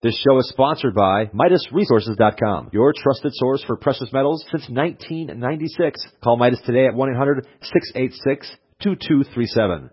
This show is sponsored by MidasResources.com, your trusted source for precious metals since 1996. Call Midas today at 1-800-686-2237.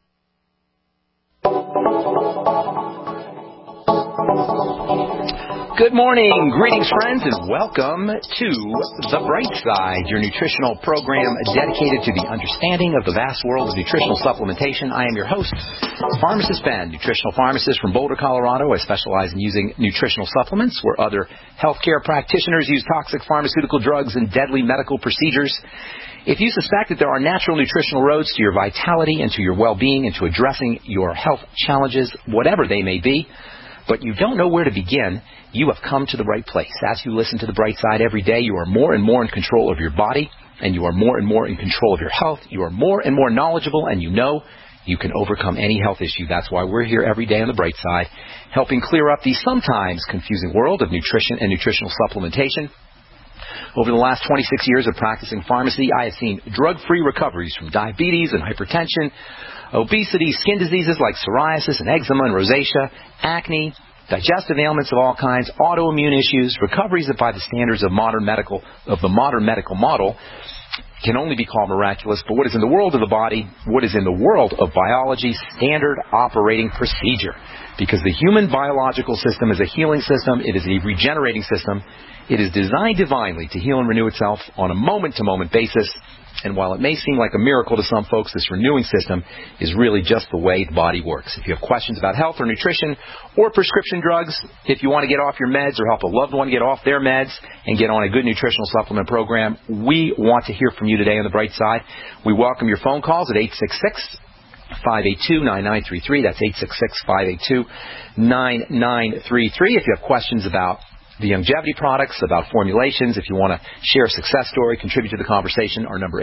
Good morning, greetings friends, and welcome to The Bright Side, your nutritional program dedicated to the understanding of the vast world of nutritional supplementation. I am your host, Pharmacist Ben, nutritional pharmacist from Boulder, Colorado. I specialize in using nutritional supplements where other healthcare practitioners use toxic pharmaceutical drugs and deadly medical procedures. If you suspect that there are natural nutritional roads to your vitality and to your well-being and to addressing your health challenges, whatever they may be, but you don't know where to begin, you have come to the right place. As you listen to The Bright Side every day, you are more and more in control of your body, and you are more and more in control of your health. You are more and more knowledgeable, and you know you can overcome any health issue. That's why we're here every day on The Bright Side, helping clear up the sometimes confusing world of nutrition and nutritional supplementation. Over the last 26 years of practicing pharmacy, I have seen drug-free recoveries from diabetes and hypertension, obesity, skin diseases like psoriasis and eczema and rosacea, acne, digestive ailments of all kinds, autoimmune issues, recoveries that by the standards of the modern medical model can only be called miraculous. But what is in the world of the body, what is in the world of biology, standard operating procedure. Because the human biological system is a healing system, it is a regenerating system. It is designed divinely to heal and renew itself on a moment-to-moment basis. And while it may seem like a miracle to some folks, this renewing system is really just the way the body works. If you have questions about health or nutrition or prescription drugs, if you want to get off your meds or help a loved one get off their meds and get on a good nutritional supplement program, we want to hear from you today on The Bright Side. We welcome your phone calls at 866-582-9933. That's 866-582-9933. If you have questions about the longevity products, about formulations, if you want to share a success story, contribute to the conversation, our number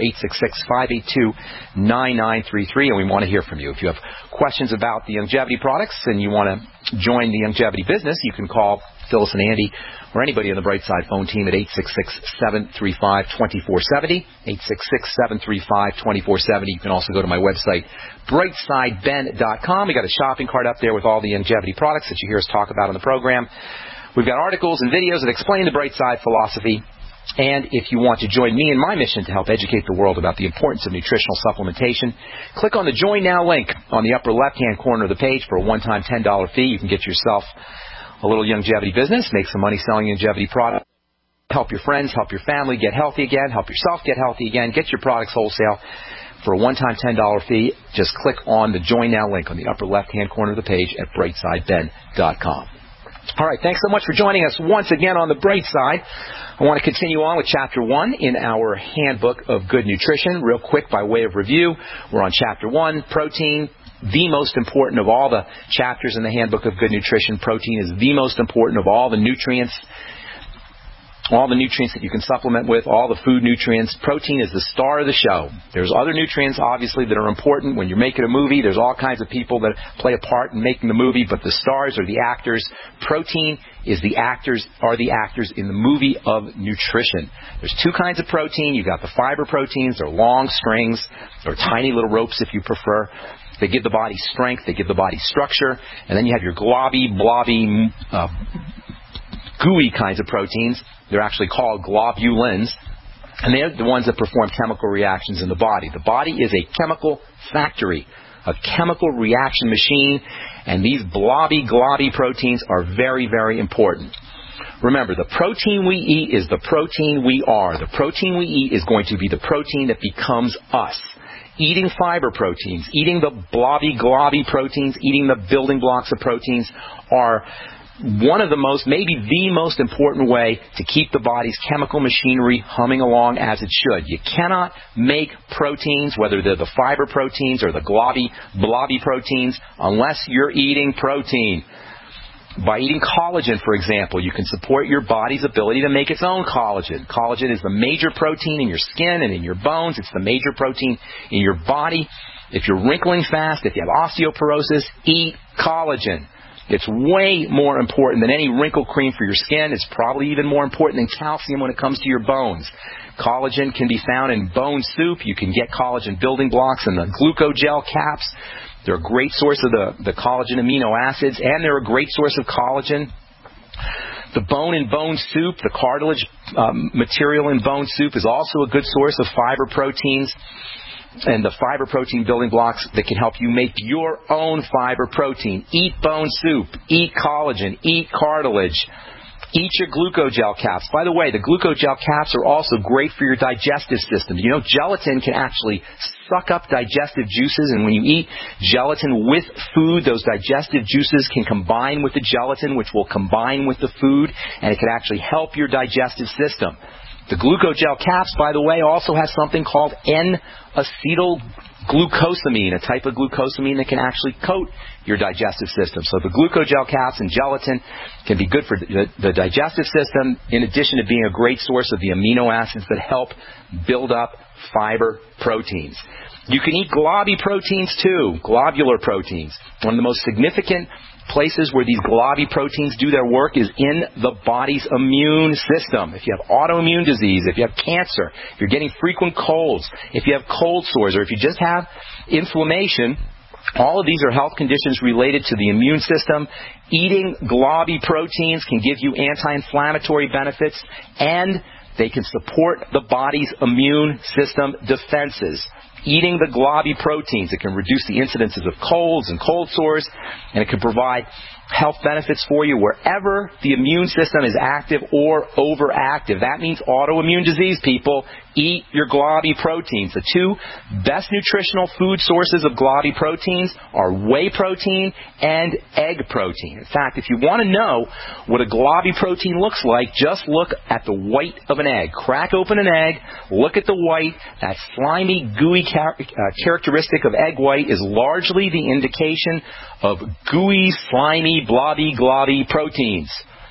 866-582-9933, and we want to hear from you. If you have questions about the longevity products and you want to join the longevity business, you can call Phyllis and Andy or anybody on the Bright Side phone team at 866-735-2470, 866-735-2470. You can also go to my website, brightsideben.com. We got a shopping cart up there with all the longevity products that you hear us talk about on the program. We've got articles and videos that explain the Bright Side philosophy. And if you want to join me in my mission to help educate the world about the importance of nutritional supplementation, click on the Join Now link on the upper left-hand corner of the page for a one-time $10 fee. You can get yourself a little longevity business, make some money selling longevity products, help your friends, help your family get healthy again, help yourself get healthy again, get your products wholesale. For a one-time $10 fee, just click on the Join Now link on the upper left-hand corner of the page at brightsideben.com. All right, thanks so much for joining us once again on The Bright Side. I want to continue on with Chapter 1 in our Handbook of Good Nutrition. Real quick, by way of review, we're on Chapter 1, protein, the most important of all the chapters in the Handbook of Good Nutrition. Protein is the most important of all the nutrients that you can supplement with, all the food nutrients. Protein is the star of the show. There's other nutrients, obviously, that are important. When you're making a movie, there's all kinds of people that play a part in making the movie, but the stars are the actors. Protein are the actors in the movie of nutrition. There's two kinds of protein. You've got the fiber proteins. They're long strings or tiny little ropes if you prefer. They give the body strength. They give the body structure. And then you have your globby, blobby, gooey kinds of proteins. They're actually called globulins, and they're the ones that perform chemical reactions in the body. The body is a chemical factory, a chemical reaction machine, and these blobby, globby proteins are very, very important. Remember, the protein we eat is the protein we are. The protein we eat is going to be the protein that becomes us. Eating fiber proteins, eating the blobby, globby proteins, eating the building blocks of proteins are one of the most, maybe the most important way to keep the body's chemical machinery humming along as it should. You cannot make proteins, whether they're the fiber proteins or the globby, blobby proteins, unless you're eating protein. By eating collagen, for example, you can support your body's ability to make its own collagen. Collagen is the major protein in your skin and in your bones. It's the major protein in your body. If you're wrinkling fast, if you have osteoporosis, eat collagen. It's way more important than any wrinkle cream for your skin. It's probably even more important than calcium when it comes to your bones. Collagen can be found in bone soup. You can get collagen building blocks in the glucogel caps. They're a great source of the collagen amino acids, and they're a great source of collagen The bone in bone soup, the cartilage material in bone soup is also a good source of fiber proteins and the fiber protein building blocks that can help you make your own fiber protein. Eat bone soup, eat collagen, eat cartilage. Eat your glucogel caps. By the way, the glucogel caps are also great for your digestive system. You know, gelatin can actually suck up digestive juices, and when you eat gelatin with food, those digestive juices can combine with the gelatin, which will combine with the food, and it can actually help your digestive system. The glucogel caps, by the way, also has something called N-acetylglucosamine, a type of glucosamine that can actually coat your digestive system. So the glucogel caps and gelatin can be good for the digestive system, in addition to being a great source of the amino acids that help build up fiber proteins. You can eat globby proteins too, globular proteins. One of the most significant places where these globby proteins do their work is in the body's immune system. If you have autoimmune disease, if you have cancer, if you're getting frequent colds, if you have cold sores, or if you just have inflammation, all of these are health conditions related to the immune system. Eating globby proteins can give you anti-inflammatory benefits, and they can support the body's immune system defenses. Eating the globby proteins, it can reduce the incidences of colds and cold sores, and it can provide health benefits for you wherever the immune system is active or overactive. That means autoimmune disease, people. Eat your globby proteins. The two best nutritional food sources of globby proteins are whey protein and egg protein. In fact, if you want to know what a globby protein looks like, just look at the white of an egg. Crack open an egg, look at the white. That slimy, gooey characteristic of egg white is largely the indication of gooey, slimy, blobby, globby proteins.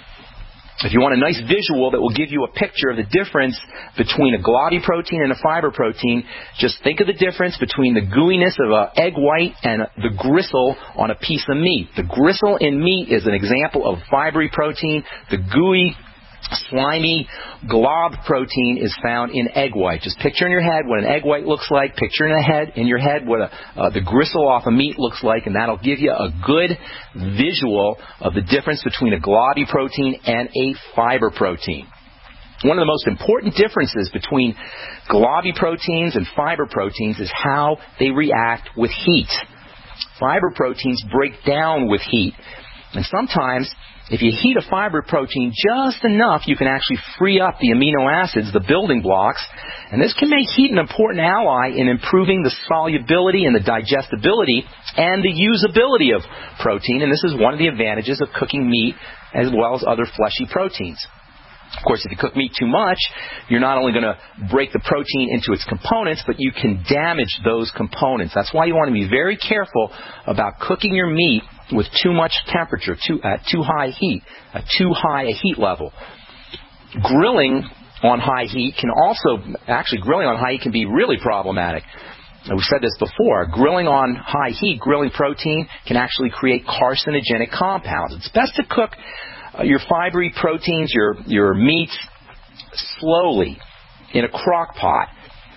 If you want a nice visual that will give you a picture of the difference between a globby protein and a fiber protein, just think of the difference between the gooiness of an egg white and the gristle on a piece of meat. The gristle in meat is an example of fibery protein. The gooey, slimy glob protein is found in egg white. Just picture in your head what an egg white looks like. Picture in your head what the gristle off a meat looks like, and that'll give you a good visual of the difference between a globby protein and a fiber protein. One of the most important differences between globby proteins and fiber proteins is how they react with heat. Fiber proteins break down with heat, and sometimes if you heat a fiber protein just enough, you can actually free up the amino acids, the building blocks, and this can make heat an important ally in improving the solubility and the digestibility and the usability of protein, and this is one of the advantages of cooking meat as well as other fleshy proteins. Of course, if you cook meat too much, you're not only going to break the protein into its components, but you can damage those components. That's why you want to be very careful about cooking your meat with too much temperature, too high heat, too high a heat level. Grilling on high heat can be really problematic. And we've said this before. Grilling on high heat, grilling protein, can actually create carcinogenic compounds. It's best to cook your fibery proteins, your meats, slowly in a crock pot.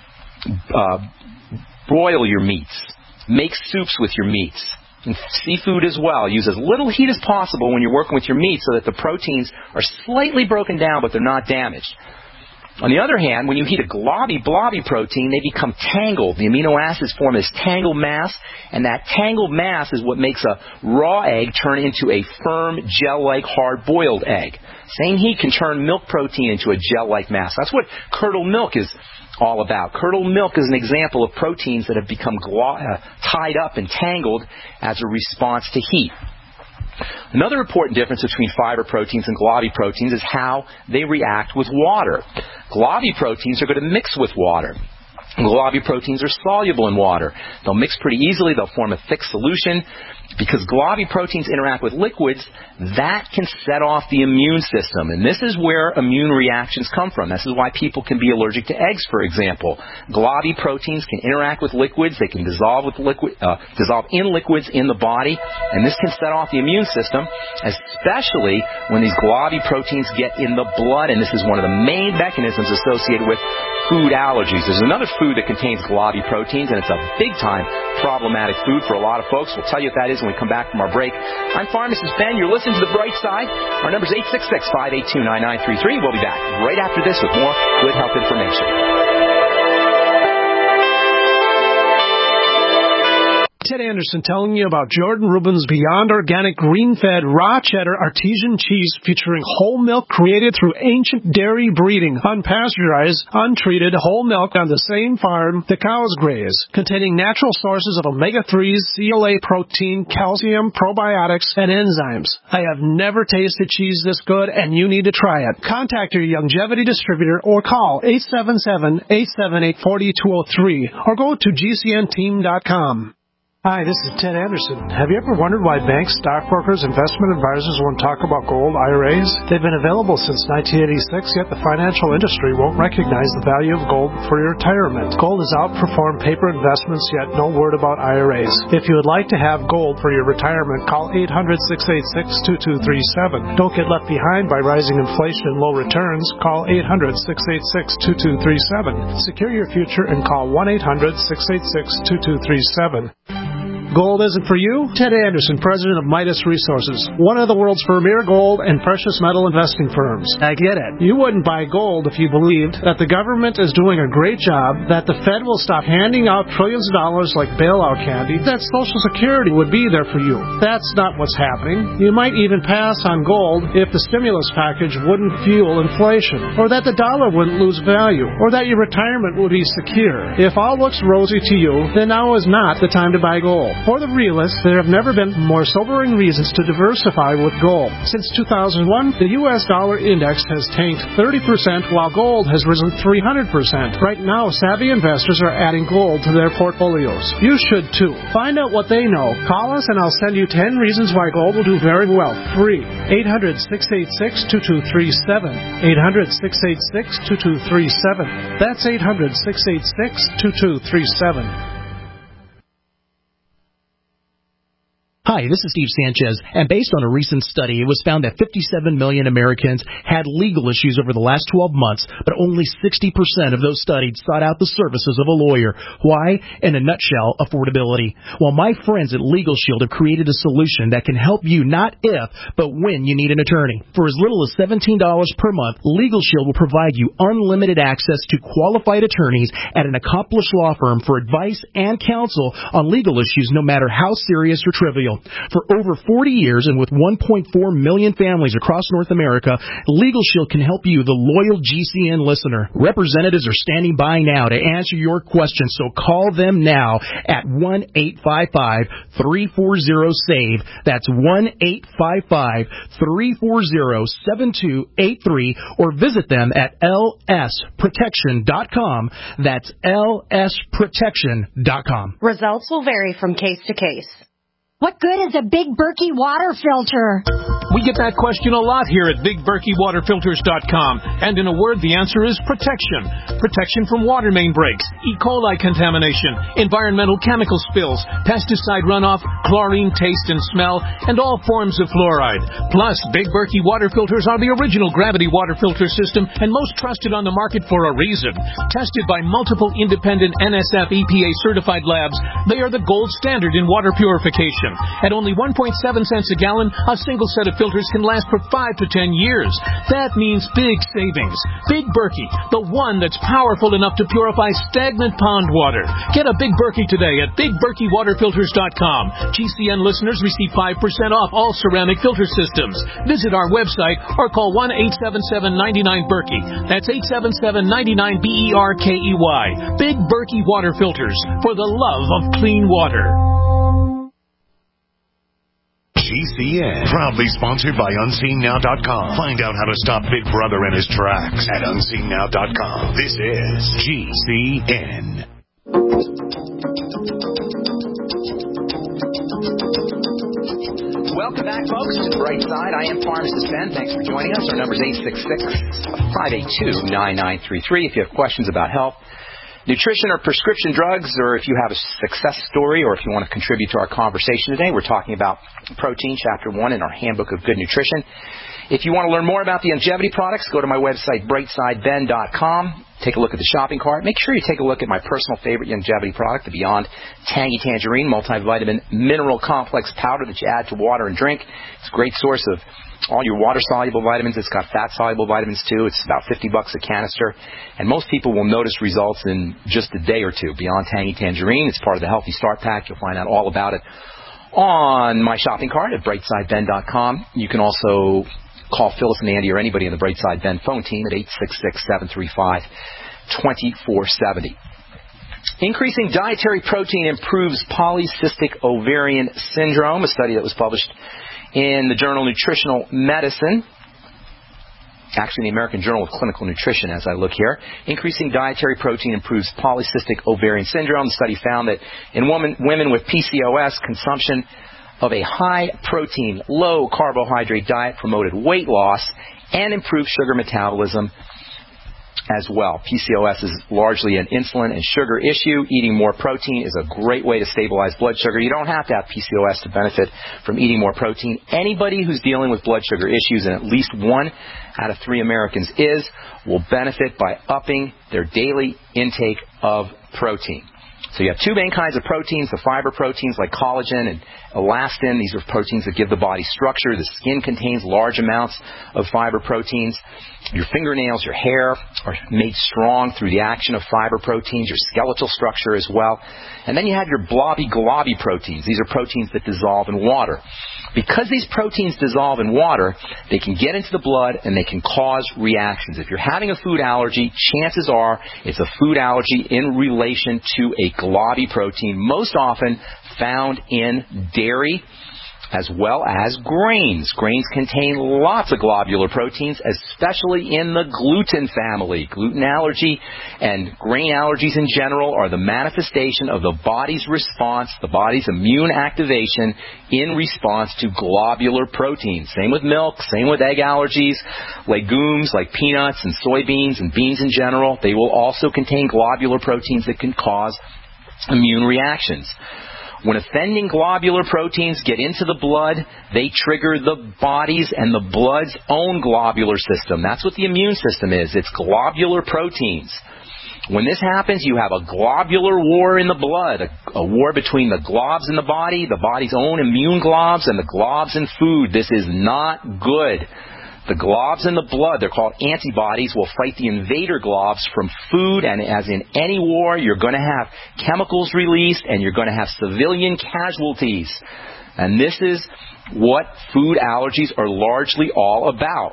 Broil your meats. Make soups with your meats. And seafood as well. Use as little heat as possible when you're working with your meat so that the proteins are slightly broken down but they're not damaged. On the other hand, when you heat a blobby protein, they become tangled. The amino acids form this tangled mass, and that tangled mass is what makes a raw egg turn into a firm, gel-like, hard-boiled egg. Same heat can turn milk protein into a gel-like mass. That's what curdled milk is all about. Curdled milk is an example of proteins that have become tied up and tangled as a response to heat. Another important difference between fiber proteins and globby proteins is how they react with water. Globby proteins are going to mix with water. Globby proteins are soluble in water. They'll mix pretty easily. They'll form a thick solution. Because globby proteins interact with liquids, that can set off the immune system. And this is where immune reactions come from. This is why people can be allergic to eggs, for example. Globby proteins can interact with liquids. They can dissolve in liquids in the body. And this can set off the immune system, especially when these globby proteins get in the blood. And this is one of the main mechanisms associated with food allergies. There's another food that contains GLABI proteins, and it's a big-time problematic food for a lot of folks. We'll tell you what that is when we come back from our break. I'm Pharmacist Ben. You're listening to The Bright Side. Our number is 866-582-9933. We'll be back right after this with more good health information. Ted Anderson telling you about Jordan Rubin's Beyond Organic Green-Fed Raw Cheddar Artesian Cheese featuring whole milk created through ancient dairy breeding, unpasteurized, untreated whole milk on the same farm the cows graze, containing natural sources of omega-3s, CLA protein, calcium, probiotics, and enzymes. I have never tasted cheese this good, and you need to try it. Contact your Longevity distributor or call 877-878-4203 or go to gcnteam.com. Hi, this is Ted Anderson. Have you ever wondered why banks, stockbrokers, investment advisors won't talk about gold IRAs? They've been available since 1986, yet the financial industry won't recognize the value of gold for your retirement. Gold has outperformed paper investments, yet no word about IRAs. If you would like to have gold for your retirement, call 800-686-2237. Don't get left behind by rising inflation and low returns. Call 800-686-2237. Secure your future and call 1-800-686-2237. Gold isn't for you? Ted Anderson, president of Midas Resources, one of the world's premier gold and precious metal investing firms. I get it. You wouldn't buy gold if you believed that the government is doing a great job, that the Fed will stop handing out trillions of dollars like bailout candy, that Social Security would be there for you. That's not what's happening. You might even pass on gold if the stimulus package wouldn't fuel inflation, or that the dollar wouldn't lose value, or that your retirement would be secure. If all looks rosy to you, then now is not the time to buy gold. For the realists, there have never been more sobering reasons to diversify with gold. Since 2001, the U.S. dollar index has tanked 30%, while gold has risen 300%. Right now, savvy investors are adding gold to their portfolios. You should too. Find out what they know. Call us and I'll send you 10 reasons why gold will do very well. Free. 800-686-2237. 800-686-2237. That's 800-686-2237. Hi, this is Steve Sanchez, and based on a recent study, it was found that 57 million Americans had legal issues over the last 12 months, but only 60% of those studied sought out the services of a lawyer. Why? In a nutshell, affordability. Well, my friends at Legal Shield have created a solution that can help you not if, but when you need an attorney. For as little as $17 per month, Legal Shield will provide you unlimited access to qualified attorneys at an accomplished law firm for advice and counsel on legal issues, no matter how serious or trivial. For over 40 years and with 1.4 million families across North America, Legal Shield can help you, the loyal GCN listener. Representatives are standing by now to answer your questions, so call them now at 1-855-340-SAVE. That's 1-855-340-7283, or visit them at lsprotection.com. That's lsprotection.com. Results will vary from case to case. What good is a Big Berkey water filter? We get that question a lot here at BigBerkeyWaterFilters.com. And in a word, the answer is protection. Protection from water main breaks, E. coli contamination, environmental chemical spills, pesticide runoff, chlorine taste and smell, and all forms of fluoride. Plus, Big Berkey water filters are the original gravity water filter system and most trusted on the market for a reason. Tested by multiple independent NSF EPA certified labs, they are the gold standard in water purification. At only 1.7 cents a gallon, a single set of filters can last for 5 to 10 years. That means big savings. Big Berkey, the one that's powerful enough to purify stagnant pond water. Get a Big Berkey today at BigBerkeyWaterFilters.com. GCN listeners receive 5% off all ceramic filter systems. Visit our website or call 1-877-99-BERKEY. That's 877-99-BERKEY. Big Berkey Water Filters, for the love of clean water. GCN, proudly sponsored by UnseenNow.com. Find out how to stop Big Brother in his tracks at UnseenNow.com. This is GCN. Welcome back, folks, to The Bright Side. I am Pharmacist Ben. Thanks for joining us. Our number is 866-582-9933. If you have questions about health, nutrition, or prescription drugs, or if you have a success story, or if you want to contribute to our conversation today, we're talking about protein, Chapter 1 in our Handbook of Good Nutrition. If you want to learn more about the Youngevity products, go to my website, brightsideben.com. Take a look at the shopping cart. Make sure you take a look at my personal favorite Youngevity product, the Beyond Tangy Tangerine Multivitamin Mineral Complex Powder that you add to water and drink. It's a great source of all your water-soluble vitamins. It's got fat-soluble vitamins, too. It's about $50 a canister. And most people will notice results in just a day or two. Beyond Tangy Tangerine. It's part of the Healthy Start Pack. You'll find out all about it on my shopping cart at brightsideben.com. You can also call Phyllis and Andy or anybody in the Brightside Ben phone team at 866-735-2470. Increasing dietary protein improves polycystic ovarian syndrome, a study that was published in the journal Nutritional Medicine, actually in the American Journal of Clinical Nutrition as I look here. Increasing dietary protein improves polycystic ovarian syndrome. The study found that in women with PCOS, consumption of a high-protein, low-carbohydrate diet promoted weight loss and improved sugar metabolism as well. PCOS is largely an insulin and sugar issue. Eating more protein is a great way to stabilize blood sugar. You don't have to have PCOS to benefit from eating more protein. Anybody who's dealing with blood sugar issues, and at least 1 out of 3 Americans will benefit by upping their daily intake of protein. So you have 2 main kinds of proteins, the fiber proteins like collagen and elastin. These are proteins that give the body structure. The skin contains large amounts of fiber proteins. Your fingernails, your hair are made strong through the action of fiber proteins, your skeletal structure as well. And then you have your globby proteins. These are proteins that dissolve in water. Because these proteins dissolve in water, they can get into the blood and they can cause reactions. If you're having a food allergy, chances are it's a food allergy in relation to a globby protein, most often found in dairy as well as grains. Grains contain lots of globular proteins, especially in the gluten family. Gluten allergy and grain allergies in general are the manifestation of the body's response, the body's immune activation in response to globular proteins. Same with milk, same with egg allergies. Legumes like peanuts and soybeans and beans in general, they will also contain globular proteins that can cause immune reactions. When offending globular proteins get into the blood, they trigger the body's and the blood's own globular system. That's what the immune system is. It's globular proteins. When this happens, you have a globular war in the blood, a war between the globs in the body's own immune globs, and the globs in food. This is not good. The globs in the blood, they're called antibodies, will fight the invader globs from food, and as in any war, you're going to have chemicals released and you're going to have civilian casualties. And this is what food allergies are largely all about.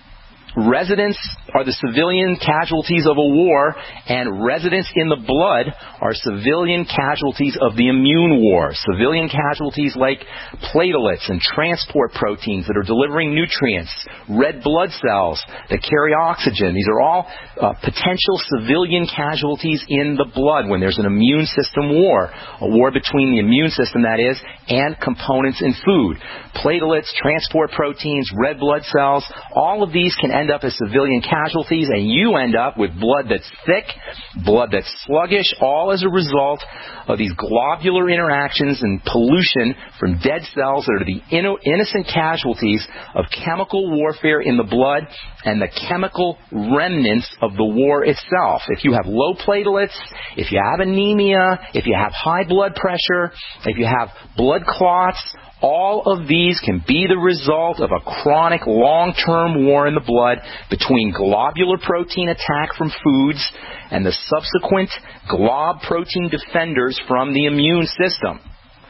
Residents are the civilian casualties of a war, and residents in the blood are civilian casualties of the immune war. Civilian casualties like platelets and transport proteins that are delivering nutrients, red blood cells that carry oxygen. These are all potential civilian casualties in the blood when there's an immune system war, a war between the immune system, that is, and components in food. Platelets, transport proteins, red blood cells, all of these can end up as civilian casualties, and you end up with blood that's thick, blood that's sluggish, all as a result of these globular interactions and pollution from dead cells that are the innocent casualties of chemical warfare in the blood and the chemical remnants of the war itself. If you have low platelets, if you have anemia, if you have high blood pressure, if you have blood clots, all of these can be the result of a chronic long-term war in the blood between globular protein attack from foods and the subsequent glob protein defenders from the immune system.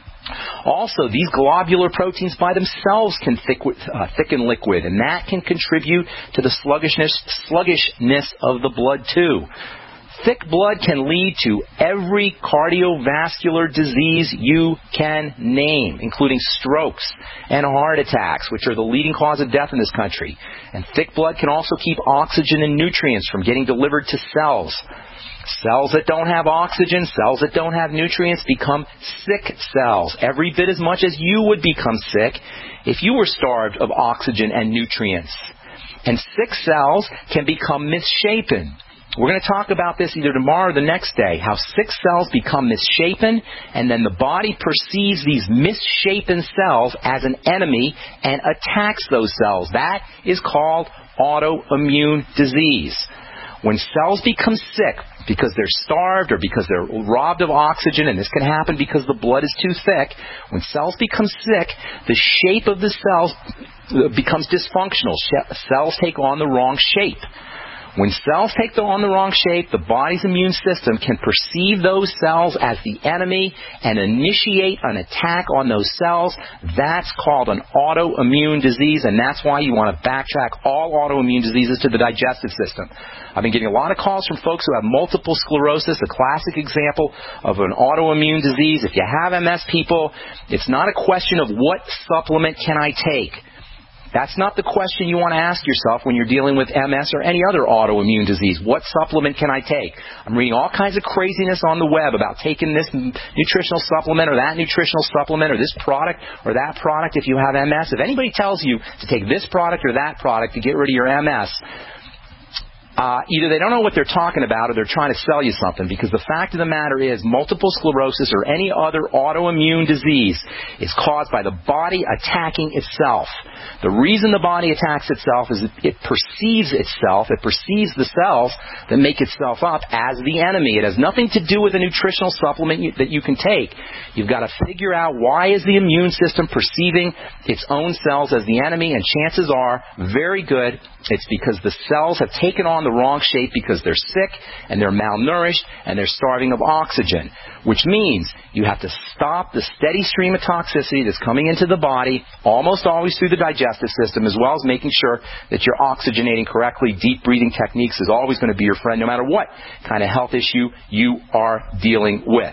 Also, these globular proteins by themselves can thicken liquid, and that can contribute to the sluggishness of the blood too. Thick blood can lead to every cardiovascular disease you can name, including strokes and heart attacks, which are the leading cause of death in this country. And thick blood can also keep oxygen and nutrients from getting delivered to cells. Cells that don't have oxygen, cells that don't have nutrients become sick cells, every bit as much as you would become sick if you were starved of oxygen and nutrients. And sick cells can become misshapen. We're going to talk about this either tomorrow or the next day, how sick cells become misshapen, and then the body perceives these misshapen cells as an enemy and attacks those cells. That is called autoimmune disease. When cells become sick because they're starved or because they're robbed of oxygen, and this can happen because the blood is too thick, when cells become sick, the shape of the cells becomes dysfunctional. Cells take on the wrong shape. When cells take on the wrong shape, the body's immune system can perceive those cells as the enemy and initiate an attack on those cells. That's called an autoimmune disease, and that's why you want to backtrack all autoimmune diseases to the digestive system. I've been getting a lot of calls from folks who have multiple sclerosis, a classic example of an autoimmune disease. If you have MS, people, it's not a question of what supplement can I take. That's not the question you want to ask yourself when you're dealing with MS or any other autoimmune disease. What supplement can I take? I'm reading all kinds of craziness on the web about taking this nutritional supplement or that nutritional supplement or this product or that product if you have MS. If anybody tells you to take this product or that product to get rid of your MS, either they don't know what they're talking about or they're trying to sell you something, because the fact of the matter is multiple sclerosis or any other autoimmune disease is caused by the body attacking itself. The reason the body attacks itself is it perceives itself, it perceives the cells that make itself up as the enemy. It has nothing to do with a nutritional supplement that you can take. You've got to figure out why is the immune system perceiving its own cells as the enemy, and chances are very good it's because the cells have taken on the wrong shape because they're sick and they're malnourished and they're starving of oxygen, which means you have to stop the steady stream of toxicity that's coming into the body, almost always through the digestive system, as well as making sure that you're oxygenating correctly. Deep breathing techniques is always going to be your friend no matter what kind of health issue you are dealing with.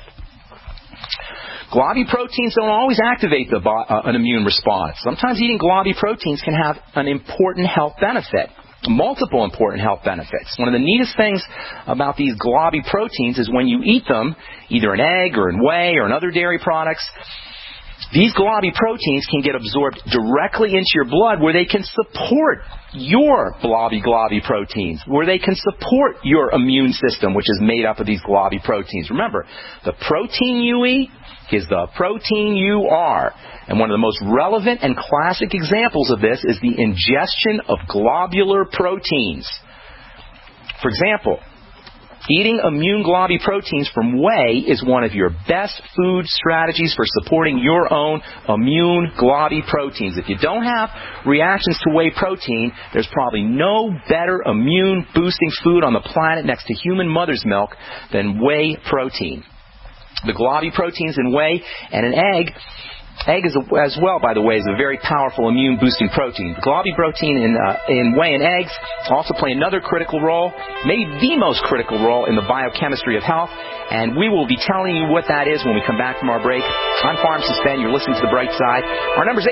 Globby proteins don't always activate an immune response. Sometimes eating globby proteins can have an important health benefit, multiple important health benefits. One of the neatest things about these globby proteins is when you eat them, either in egg or in whey or in other dairy products, these globby proteins can get absorbed directly into your blood where they can support your globby proteins, where they can support your immune system, which is made up of these globby proteins. Remember, the protein you eat is the protein you are. And one of the most relevant and classic examples of this is the ingestion of globular proteins. For example, eating immune globby proteins from whey is one of your best food strategies for supporting your own immune globby proteins. If you don't have reactions to whey protein, there's probably no better immune boosting food on the planet next to human mother's milk than whey protein. The globby proteins in whey and in egg is as well, by the way, is a very powerful immune-boosting protein. The globby protein in whey and eggs also play another critical role, maybe the most critical role in the biochemistry of health, and we will be telling you what that is when we come back from our break. I'm Pharmacist Ben. You're listening to The Bright Side. Our number is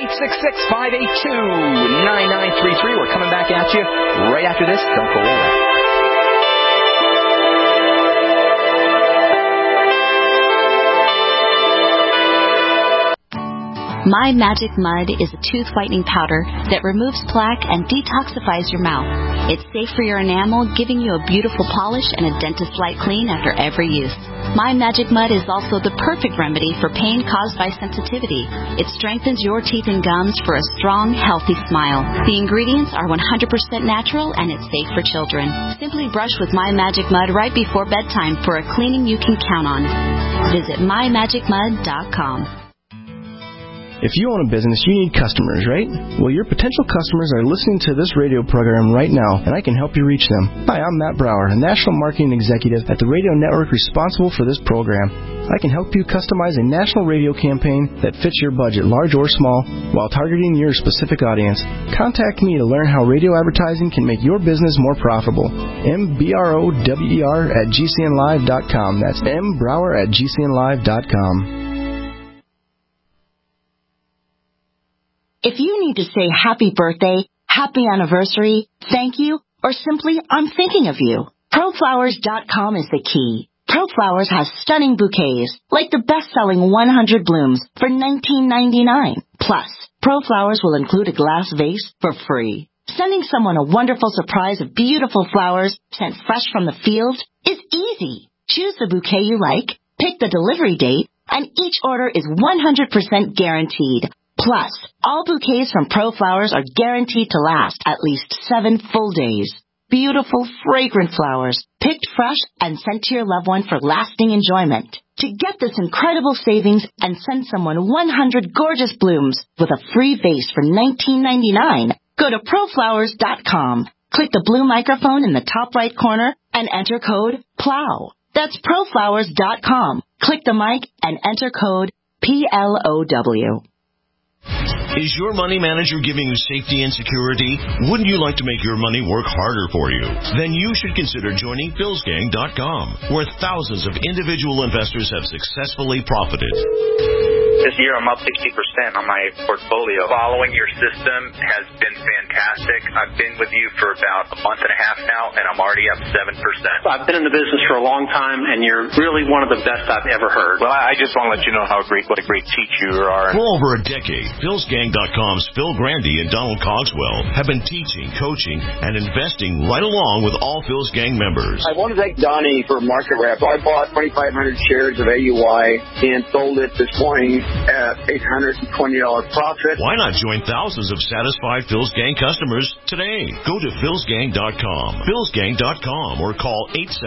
866-582-9933. We're coming back at you right after this. Don't go away. My Magic Mud is a tooth whitening powder that removes plaque and detoxifies your mouth. It's safe for your enamel, giving you a beautiful polish and a dentist-like clean after every use. My Magic Mud is also the perfect remedy for pain caused by sensitivity. It strengthens your teeth and gums for a strong, healthy smile. The ingredients are 100% natural and it's safe for children. Simply brush with My Magic Mud right before bedtime for a cleaning you can count on. Visit mymagicmud.com. If you own a business, you need customers, right? Well, your potential customers are listening to this radio program right now, and I can help you reach them. Hi, I'm Matt Brower, a National Marketing Executive at the radio network responsible for this program. I can help you customize a national radio campaign that fits your budget, large or small, while targeting your specific audience. Contact me to learn how radio advertising can make your business more profitable. mbrower@gcnlive.com. That's mbrower@gcnlive.com. If you need to say happy birthday, happy anniversary, thank you, or simply I'm thinking of you, ProFlowers.com is the key. ProFlowers has stunning bouquets, like the best-selling 100 blooms for $19.99. Plus, ProFlowers will include a glass vase for free. Sending someone a wonderful surprise of beautiful flowers sent fresh from the field is easy. Choose the bouquet you like, pick the delivery date, and each order is 100% guaranteed. Plus, all bouquets from ProFlowers are guaranteed to last at least 7 full days. Beautiful, fragrant flowers, picked fresh and sent to your loved one for lasting enjoyment. To get this incredible savings and send someone 100 gorgeous blooms with a free vase for $19.99, go to proflowers.com. Click the blue microphone in the top right corner and enter code PLOW. That's proflowers.com. Click the mic and enter code PLOW. Is your money manager giving you safety and security? Wouldn't you like to make your money work harder for you? Then you should consider joining philsgang.com, where thousands of individual investors have successfully profited. This year I'm up 60% on my portfolio. Following your system has been fantastic. I've been with you for about a month and a half now, and I'm already up 7%. I've been in the business for a long time, and you're really one of the best I've ever heard. Well, I just want to let you know what a great teacher you are. For over a decade, philsgang.com's Phil Grandy and Donald Cogswell have been teaching, coaching, and investing right along with all Phil's Gang members. I want to thank Donnie for market wrap. I bought 2,500 shares of AUI and sold it this morning at $820 profit. Why not join thousands of satisfied Phil's Gang customers today? Go to philsgang.com, philsgang.com, or call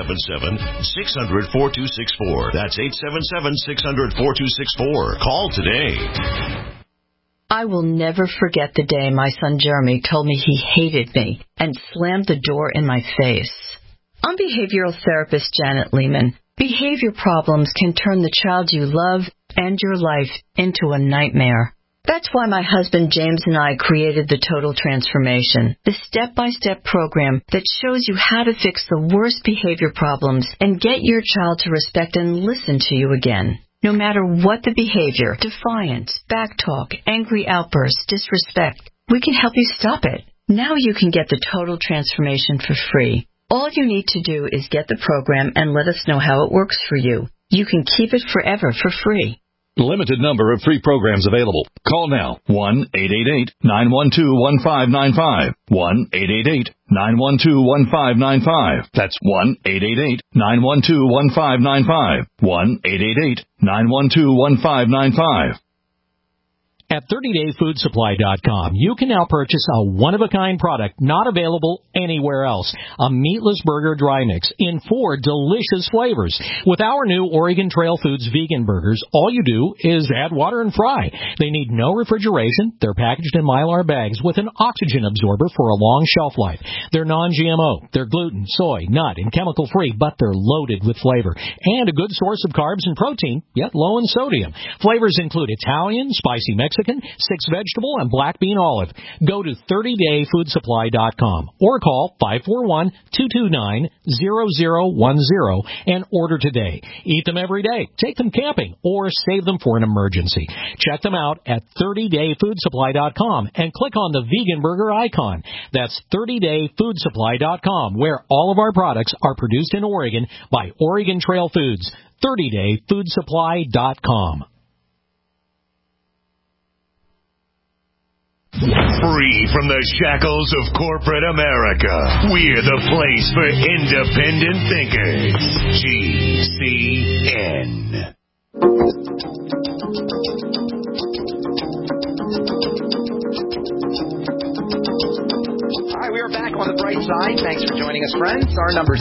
877-600-4264. That's 877-600-4264. Call today. I will never forget the day my son Jeremy told me he hated me and slammed the door in my face. I'm behavioral therapist Janet Lehman. Behavior problems can turn the child you love and your life into a nightmare. That's why my husband James and I created the Total Transformation, the step-by-step program that shows you how to fix the worst behavior problems and get your child to respect and listen to you again. No matter what the behavior, defiance, backtalk, angry outbursts, disrespect, we can help you stop it. Now you can get the Total Transformation for free. All you need to do is get the program and let us know how it works for you. You can keep it forever for free. Limited number of free programs available. Call now. 1-888-912-1595. 1-888-912-1595. That's 1-888-912-1595. 1-888-912-1595. At 30dayfoodsupply.com, you can now purchase a one-of-a-kind product not available anywhere else. A meatless burger dry mix in 4 delicious flavors. With our new Oregon Trail Foods vegan burgers, all you do is add water and fry. They need no refrigeration. They're packaged in Mylar bags with an oxygen absorber for a long shelf life. They're non-GMO. They're gluten, soy, nut, and chemical-free, but they're loaded with flavor. And a good source of carbs and protein, yet low in sodium. Flavors include Italian, spicy Mexican, 6 vegetable, and black bean olive. Go to 30dayfoodsupply.com or call 541-229-0010 and order today. Eat them every day, take them camping, or save them for an emergency. Check them out at 30dayfoodsupply.com and click on the vegan burger icon. That's 30dayfoodsupply.com, where all of our products are produced in Oregon by Oregon Trail Foods. 30dayfoodsupply.com. Free from the shackles of corporate America, we're the place for independent thinkers. GCN. All right, we are back on the bright side. Thanks for joining us, friends. Our number is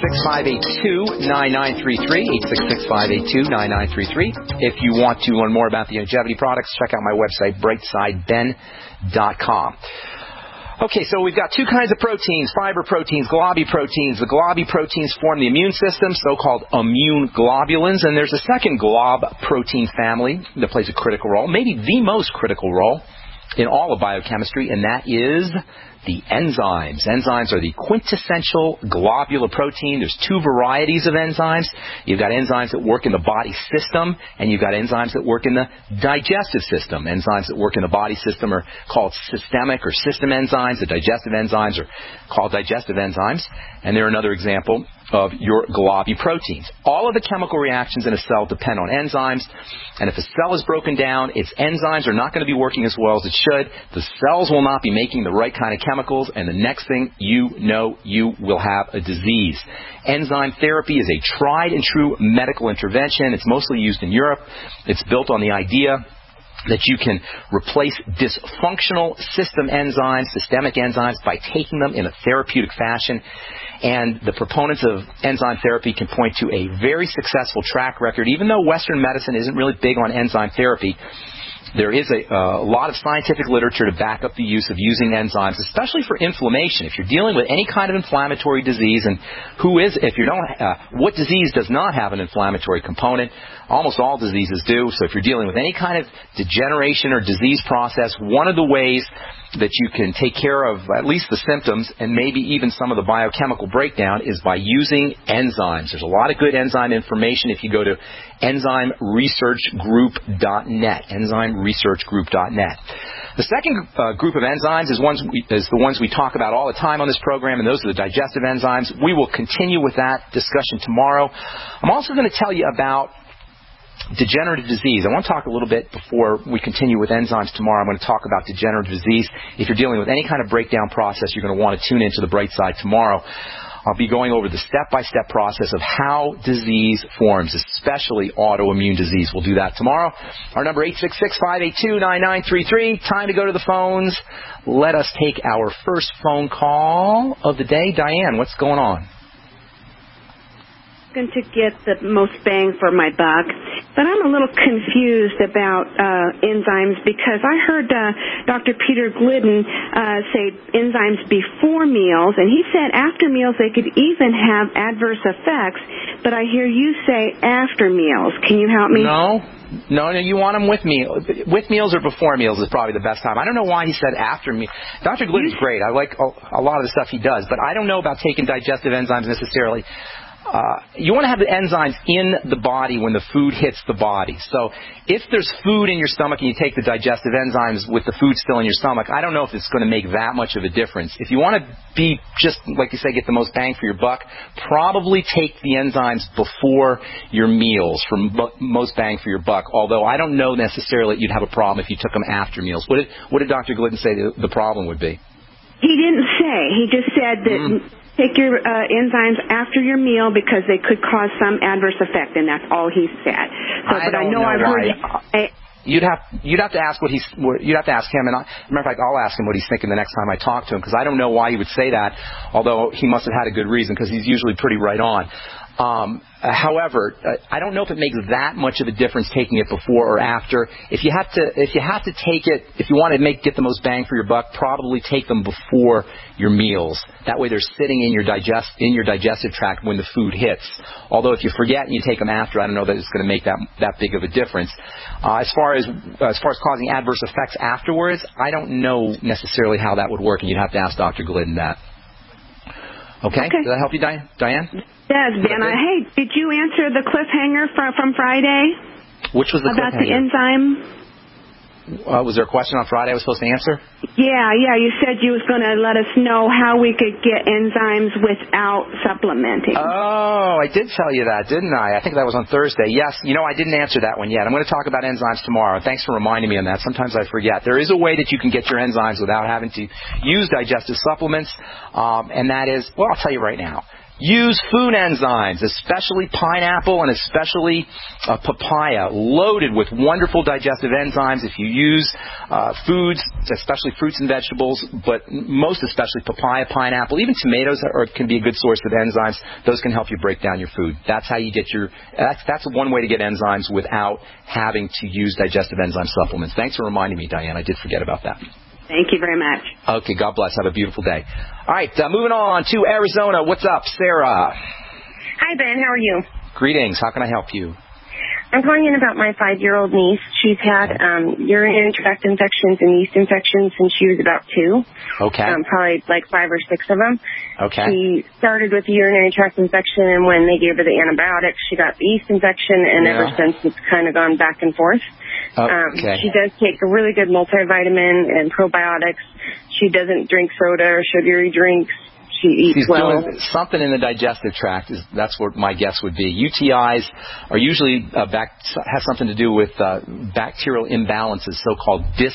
866-582-9933, 866-582-9933. If you want to learn more about the longevity products, check out my website, brightsideben.com. Okay, so we've got 2 kinds of proteins, fiber proteins, globi proteins. The globi proteins form the immune system, so-called immune globulins, and there's a second glob protein family that plays a critical role, maybe the most critical role in all of biochemistry, and that is the enzymes. Enzymes are the quintessential globular protein. There's 2 varieties of enzymes. You've got enzymes that work in the body system, and you've got enzymes that work in the digestive system. Enzymes that work in the body system are called systemic or system enzymes. The digestive enzymes are called digestive enzymes. And they're another example of your globi proteins. All of the chemical reactions in a cell depend on enzymes, and if a cell is broken down, its enzymes are not going to be working as well as it should. The cells will not be making the right kind of chemicals. biochemicals, and the next thing you know, you will have a disease. Enzyme therapy is a tried and true medical intervention. It's mostly used in Europe. It's built on the idea that you can replace dysfunctional systemic enzymes by taking them in a therapeutic fashion. And the proponents of enzyme therapy can point to a very successful track record. Even though Western medicine isn't really big on enzyme therapy, there is a lot of scientific literature to back up the use of using enzymes, especially for inflammation. If you're dealing with any kind of inflammatory disease, and what disease does not have an inflammatory component? Almost all diseases do. So if you're dealing with any kind of degeneration or disease process, one of the ways that you can take care of at least the symptoms and maybe even some of the biochemical breakdown is by using enzymes. There's a lot of good enzyme information if you go to enzymeresearchgroup.net, enzymeresearchgroup.net. The second group of enzymes is the ones we talk about all the time on this program, and those are the digestive enzymes. We will continue with that discussion tomorrow. I'm also going to tell you about degenerative disease. I want to talk a little bit before we continue with enzymes tomorrow. I'm going to talk about degenerative disease. If you're dealing with any kind of breakdown process, you're going to want to tune into the Bright Side tomorrow. I'll be going over the step-by-step process of how disease forms, especially autoimmune disease. We'll do that tomorrow. Our number 866-582-9933. Time to go to the phones. Let us take our first phone call of the day. Diane, what's going on? To get the most bang for my buck, but I'm a little confused about enzymes because I heard Dr. Peter Glidden say enzymes before meals, and he said after meals they could even have adverse effects, but I hear you say after meals. Can you help me? No, you want them with meals. With meals or before meals is probably the best time. I don't know why he said after meals. Dr. Glidden's great. I like a lot of the stuff he does, but I don't know about taking digestive enzymes necessarily. You want to have the enzymes in the body when the food hits the body. So if there's food in your stomach and you take the digestive enzymes with the food still in your stomach, I don't know if it's going to make that much of a difference. If you want to be just, like you say, get the most bang for your buck, probably take the enzymes before your meals for most bang for your buck, although I don't know necessarily that you'd have a problem if you took them after meals. What did Dr. Glidden say the problem would be? He didn't say. He just said that... Take your enzymes after your meal because they could cause some adverse effect, and that's all he said. So, but I know I've heard. You'd have to ask you'd have to ask him, and matter of fact, I'll ask him what he's thinking the next time I talk to him because I don't know why he would say that. Although he must have had a good reason because he's usually pretty right on. However, I don't know if it makes that much of a difference taking it before or after. If you have to take it, if you want to get the most bang for your buck, probably take them before your meals. That way they're sitting in your digestive tract when the food hits. Although if you forget and you take them after, I don't know that it's going to make that big of a difference. As far as causing adverse effects afterwards, I don't know necessarily how that would work, and you'd have to ask Dr. Glidden that. Okay? Does that help you, Diane? Yes, Ben. Hey, did you answer the cliffhanger from Friday? Which was the about cliffhanger? The enzyme? Was there a question on Friday I was supposed to answer? Yeah. You said you was going to let us know how we could get enzymes without supplementing. Oh, I did tell you that, didn't I? I think that was on Thursday. Yes, I didn't answer that one yet. I'm going to talk about enzymes tomorrow. Thanks for reminding me on that. Sometimes I forget. There is a way that you can get your enzymes without having to use digestive supplements, and that is, well, I'll tell you right now. Use food enzymes, especially pineapple and especially papaya, loaded with wonderful digestive enzymes. If you use foods, especially fruits and vegetables, but most especially papaya, pineapple, even tomatoes can be a good source of enzymes. Those can help you break down your food. That's how you get that's one way to get enzymes without having to use digestive enzyme supplements. Thanks for reminding me, Diane. I did forget about that. Thank you very much. Okay, God bless. Have a beautiful day. All right, moving on to Arizona. What's up, Sarah? Hi, Ben. How are you? Greetings. How can I help you? I'm calling in about my 5-year-old niece. She's had urinary tract infections and yeast infections since she was about 2. Okay. Probably like 5 or 6 of them. Okay. She started with the urinary tract infection, and when they gave her the antibiotics, she got the yeast infection, and ever since it's kind of gone back and forth. Okay. She does take a really good multivitamin and probiotics. She doesn't drink soda or sugary drinks. She eats She's well. doing something in the digestive tract. That's what my guess would be. UTIs are usually has something to do with bacterial imbalances, so-called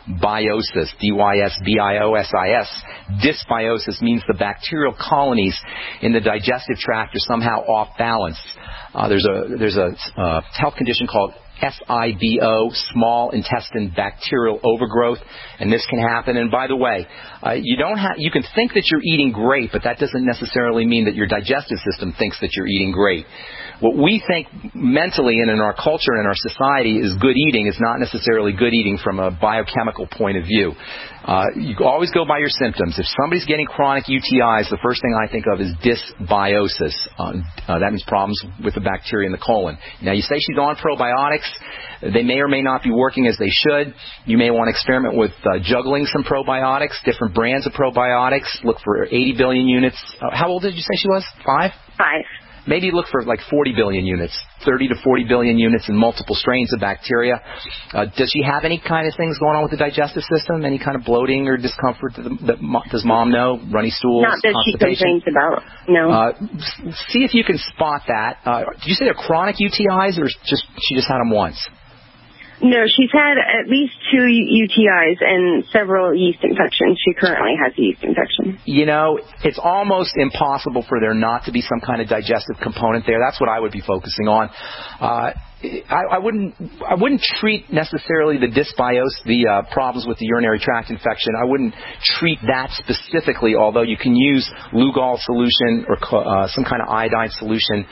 dysbiosis, dysbiosis. Dysbiosis means the bacterial colonies in the digestive tract are somehow off balance. There's a health condition called SIBO, small intestine bacterial overgrowth, and this can happen. And by the way, you can think that you're eating great, but that doesn't necessarily mean that your digestive system thinks that you're eating great. What we think mentally and in our culture and in our society is good eating is not necessarily good eating from a biochemical point of view. You always go by your symptoms. If somebody's getting chronic UTIs, the first thing I think of is dysbiosis. That means problems with the bacteria in the colon. Now, you say she's on probiotics. They may or may not be working as they should. You may want to experiment with juggling some probiotics, different brands of probiotics. Look for 80 billion units. How old did you say she was? 5? 5. Maybe look for like 40 billion units, 30 to 40 billion units in multiple strains of bacteria. Does she have any kind of things going on with the digestive system? Any kind of bloating or discomfort? Does mom know? Runny stools? Not that she complains about, no. See if you can spot that. Did you say they're chronic UTIs or she just had them once? No, she's had at least 2 UTIs and several yeast infections. She currently has a yeast infection. You know, it's almost impossible for there not to be some kind of digestive component there. That's what I would be focusing on. I wouldn't treat necessarily the dysbiosis, the problems with the urinary tract infection. I wouldn't treat that specifically, although you can use Lugol solution or some kind of iodine solution.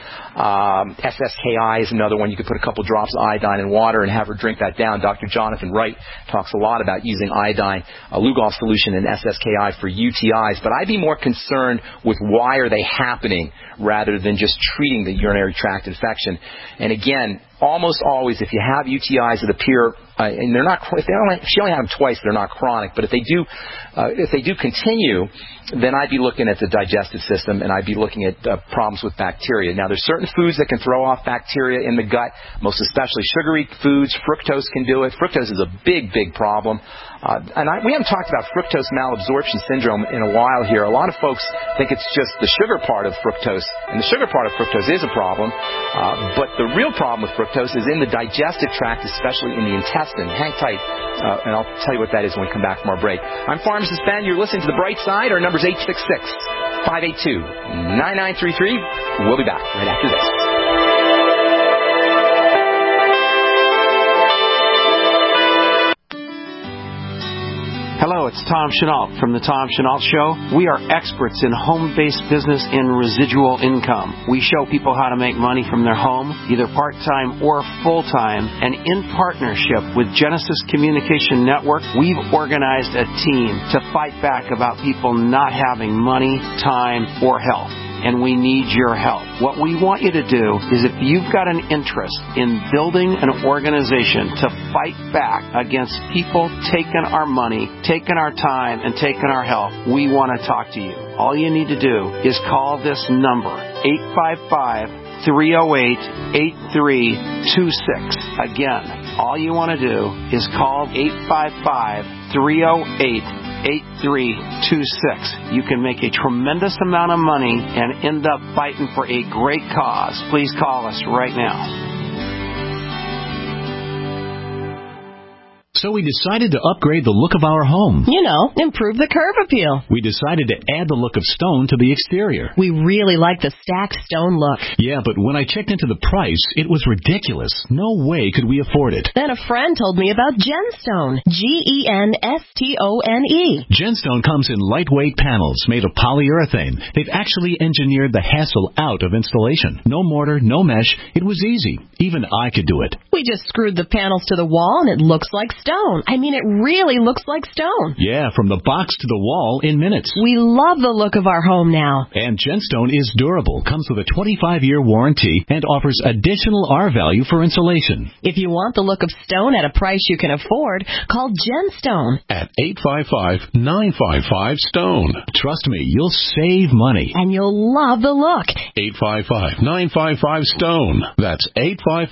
SSKI is another one. You could put a couple drops of iodine in water and have her drink that down. Dr. Jonathan Wright talks a lot about using iodine, Lugol solution and SSKI for UTIs. But I'd be more concerned with why are they happening rather than just treating the urinary tract infection. And again, almost always, if you have UTIs that appear, and they're not, she only had them twice, they're not chronic. But if they do continue, then I'd be looking at the digestive system, and I'd be looking at problems with bacteria. Now, there's certain foods that can throw off bacteria in the gut, most especially sugary foods. Fructose can do it. Fructose is a big, big problem. We haven't talked about fructose malabsorption syndrome in a while here. A lot of folks think it's just the sugar part of fructose, and the sugar part of fructose is a problem. But the real problem with fructose is in the digestive tract, especially in the intestine. Hang tight, and I'll tell you what that is when we come back from our break. I'm Pharmacist Ben. You're listening to The Bright Side. Our number's 866-582-9933. We'll be back right after this. Hello, it's Tom Chenault from The Tom Chenault Show. We are experts in home-based business and residual income. We show people how to make money from their home, either part-time or full-time, and in partnership with Genesis Communication Network, we've organized a team to fight back about people not having money, time, or health. And we need your help. What we want you to do is if you've got an interest in building an organization to fight back against people taking our money, taking our time, and taking our health, we want to talk to you. All you need to do is call this number, 855-308-8326. Again, all you want to do is call 855-308-8326. You can make a tremendous amount of money and end up fighting for a great cause. Please call us right now. So we decided to upgrade the look of our home. You know, improve the curb appeal. We decided to add the look of stone to the exterior. We really like the stacked stone look. Yeah, but when I checked into the price, it was ridiculous. No way could we afford it. Then a friend told me about Genstone. Genstone. Genstone comes in lightweight panels made of polyurethane. They've actually engineered the hassle out of installation. No mortar, no mesh. It was easy. Even I could do it. We just screwed the panels to the wall and it looks like stone. I mean, it really looks like stone. Yeah, from the box to the wall in minutes. We love the look of our home now. And Genstone is durable, comes with a 25-year warranty, and offers additional R-value for insulation. If you want the look of stone at a price you can afford, call Genstone at 855-955-STONE. Trust me, you'll save money. And you'll love the look. 855-955-STONE. That's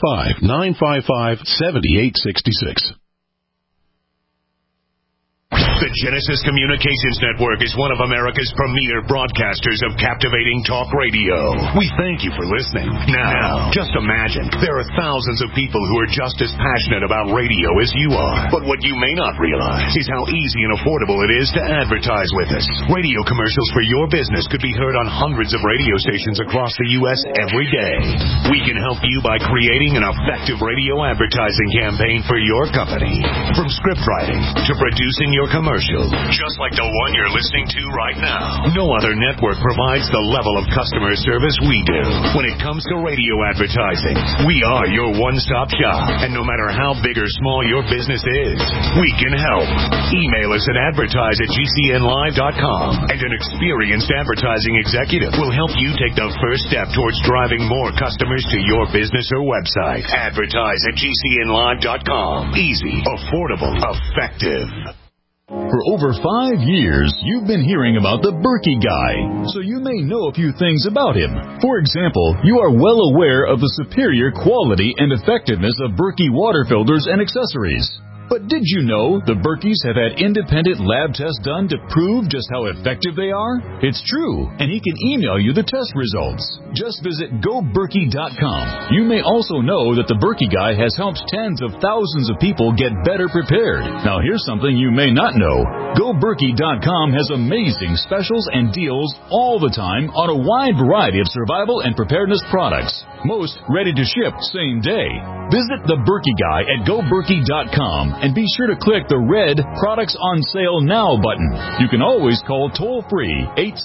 855-955-7866. The Genesis Communications Network is one of America's premier broadcasters of captivating talk radio. We thank you for listening. Now, just imagine, there are thousands of people who are just as passionate about radio as you are. But what you may not realize is how easy and affordable it is to advertise with us. Radio commercials for your business could be heard on hundreds of radio stations across the U.S. every day. We can help you by creating an effective radio advertising campaign for your company. From script writing to producing your commercial, just like the one you're listening to right now. No other network provides the level of customer service we do. When it comes to radio advertising, we are your one-stop shop. And no matter how big or small your business is, we can help. Email us at advertise@gcnlive.com, and an experienced advertising executive will help you take the first step towards driving more customers to your business or website. Advertise@gcnlive.com. Easy, affordable, effective. For over 5 years, you've been hearing about the Berkey Guy, so you may know a few things about him. For example, you are well aware of the superior quality and effectiveness of Berkey water filters and accessories. But did you know the Berkeys have had independent lab tests done to prove just how effective they are? It's true, and he can email you the test results. Just visit GoBerkey.com. You may also know that the Berkey Guy has helped tens of thousands of people get better prepared. Now here's something you may not know. GoBerkey.com has amazing specials and deals all the time on a wide variety of survival and preparedness products. Most ready to ship same day. Visit the Berkey Guy at GoBerkey.com and be sure to click the red Products on Sale Now button. You can always call toll-free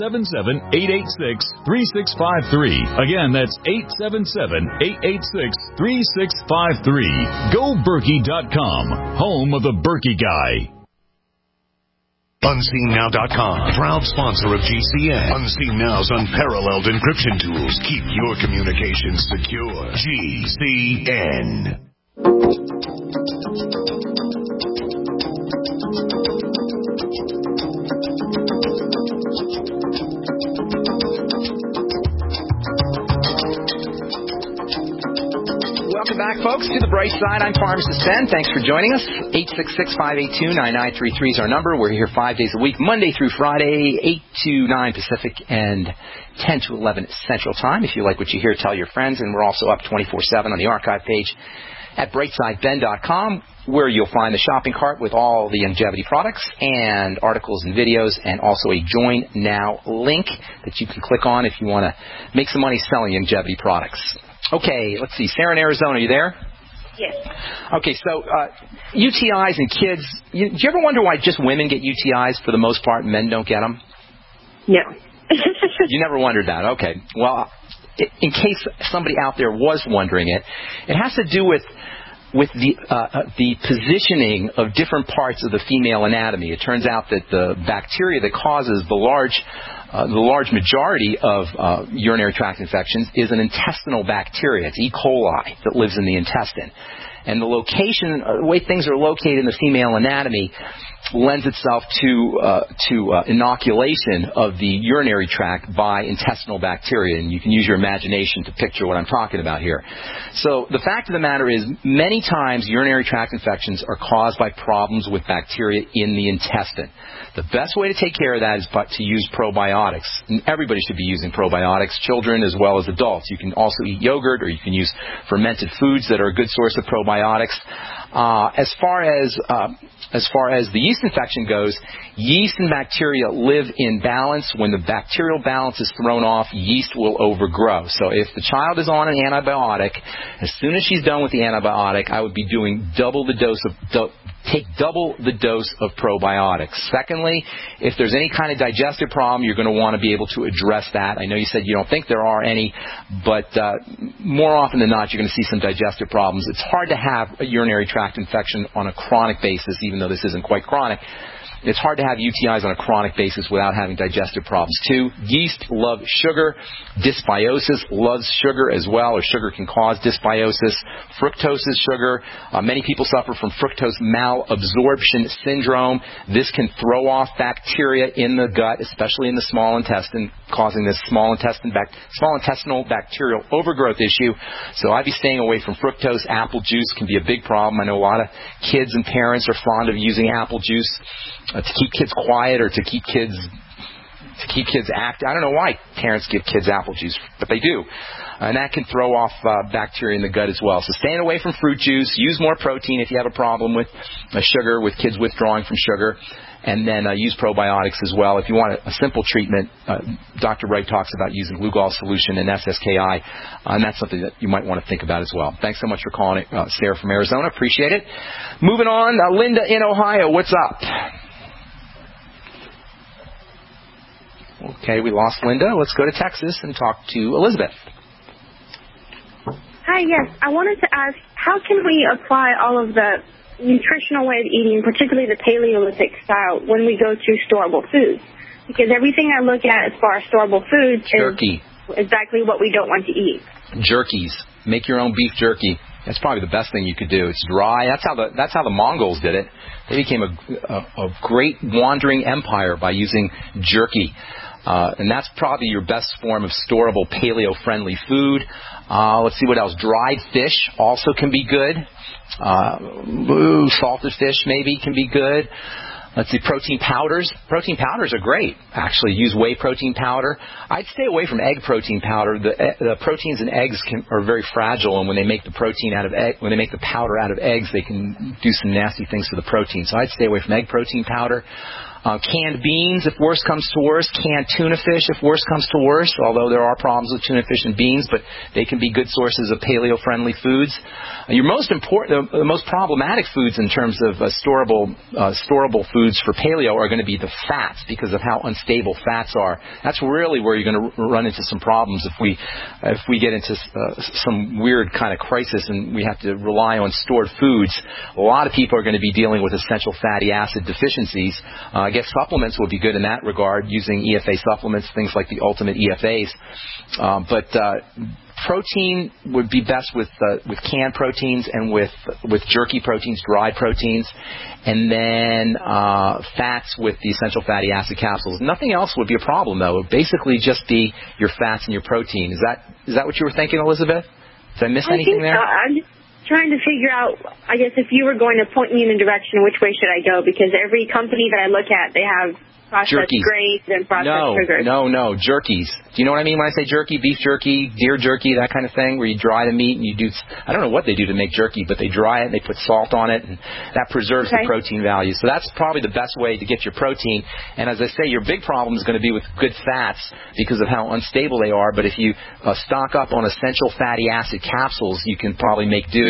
877-886-3653. Again, that's 877-886-3653. GoBerkey.com, home of the Berkey Guy. UnseenNow.com, proud sponsor of GCN. Unseen Now's unparalleled encryption tools keep your communications secure. GCN. Welcome back, folks, to The Bright Side. I'm Pharmacist Ben. Thanks for joining us. 866-582-9933 is our number. We're here 5 days a week, Monday through Friday, 8 to 9 Pacific and 10 to 11 Central Time. If you like what you hear, tell your friends. And we're also up 24/7 on the archive page at brightsideben.com, where you'll find the shopping cart with all the longevity products and articles and videos, and also a Join Now link that you can click on if you want to make some money selling longevity products. Okay, let's see. Sarah in Arizona, are you there? Yes. Okay, so UTIs in kids, do you ever wonder why just women get UTIs for the most part and men don't get them? No. You never wondered that. Okay. Well, in case somebody out there was wondering it, it has to do with the positioning of different parts of the female anatomy. It turns out that the bacteria that causes the large majority of urinary tract infections is an intestinal bacteria. It's E. coli that lives in the intestine. And the location, the way things are located in the female anatomy lends itself to inoculation of the urinary tract by intestinal bacteria. And you can use your imagination to picture what I'm talking about here. So the fact of the matter is, many times urinary tract infections are caused by problems with bacteria in the intestine. The best way to take care of that is to use probiotics. And everybody should be using probiotics, children as well as adults. You can also eat yogurt, or you can use fermented foods that are a good source of probiotics. As far as the yeast infection goes, yeast and bacteria live in balance. When the bacterial balance is thrown off, yeast will overgrow. So if the child is on an antibiotic, as soon as she's done with the antibiotic, I would be doing take double the dose of probiotics. Secondly, if there's any kind of digestive problem, you're going to want to be able to address that. I know you said you don't think there are any, but more often than not, you're going to see some digestive problems. It's hard to have a urinary tract infection on a chronic basis, even though this isn't quite chronic. It's hard to have UTIs on a chronic basis without having digestive problems, too. Yeast love sugar. Dysbiosis loves sugar as well, or sugar can cause dysbiosis. Fructose is sugar. Many people suffer from fructose malabsorption syndrome. This can throw off bacteria in the gut, especially in the small intestine, causing this small intestinal bacterial overgrowth issue. So I'd be staying away from fructose. Apple juice can be a big problem. I know a lot of kids and parents are fond of using apple juice. to keep kids quiet or to keep kids active. I don't know why parents give kids apple juice, but they do. And that can throw off bacteria in the gut as well. So staying away from fruit juice. Use more protein if you have a problem with sugar, with kids withdrawing from sugar. And then use probiotics as well. If you want a simple treatment, Dr. Wright talks about using Lugol solution and SSKI, and that's something that you might want to think about as well. Thanks so much for calling it, Sarah from Arizona. Appreciate it. Moving on, Linda in Ohio. What's up? Okay, we lost Linda. Let's go to Texas and talk to Elizabeth. Hi, yes. I wanted to ask, how can we apply all of the nutritional way of eating, particularly the Paleolithic style, when we go to storable foods? Because everything I look at as far as storable foods Jerky. is exactly what we don't want to eat. Jerkies. Make your own beef jerky. That's probably the best thing you could do. It's dry. That's how the Mongols did it. They became a great wandering empire by using jerky. And that's probably your best form of storable paleo-friendly food. Let's see what else. Dried fish also can be good. Salted fish maybe can be good. Let's see, protein powders. Protein powders are great, actually. Use whey protein powder. I'd stay away from egg protein powder. The proteins in eggs are very fragile, and when they make the powder out of eggs, they can do some nasty things to the protein. So I'd stay away from egg protein powder. Canned beans, if worse comes to worse. Canned tuna fish, if worse comes to worse, although there are problems with tuna fish and beans, but they can be good sources of paleo-friendly foods. The most problematic foods in terms of storable foods for paleo are going to be the fats, because of how unstable fats are. That's really where you're going to run into some problems if we get into some weird kind of crisis and we have to rely on stored foods. A lot of people are going to be dealing with essential fatty acid deficiencies. I guess supplements would be good in that regard, using EFA supplements, things like the Ultimate EFAs. But protein would be best with canned proteins and with jerky proteins, dried proteins, and then fats with the essential fatty acid capsules. Nothing else would be a problem, though. It would basically just be your fats and your protein. Is that what you were thinking, Elizabeth? Did I miss anything there? I'm just trying to figure out, I guess, if you were going to point me in a direction, which way should I go? Because every company that I look at, they have processed grapes and processed sugars. No, jerkies. Do you know what I mean when I say jerky? Beef jerky, deer jerky, that kind of thing, where you dry the meat and you do, I don't know what they do to make jerky, but they dry it and they put salt on it, and that preserves the protein value. So that's probably the best way to get your protein. And as I say, your big problem is going to be with good fats because of how unstable they are. But if you stock up on essential fatty acid capsules, you can probably make do.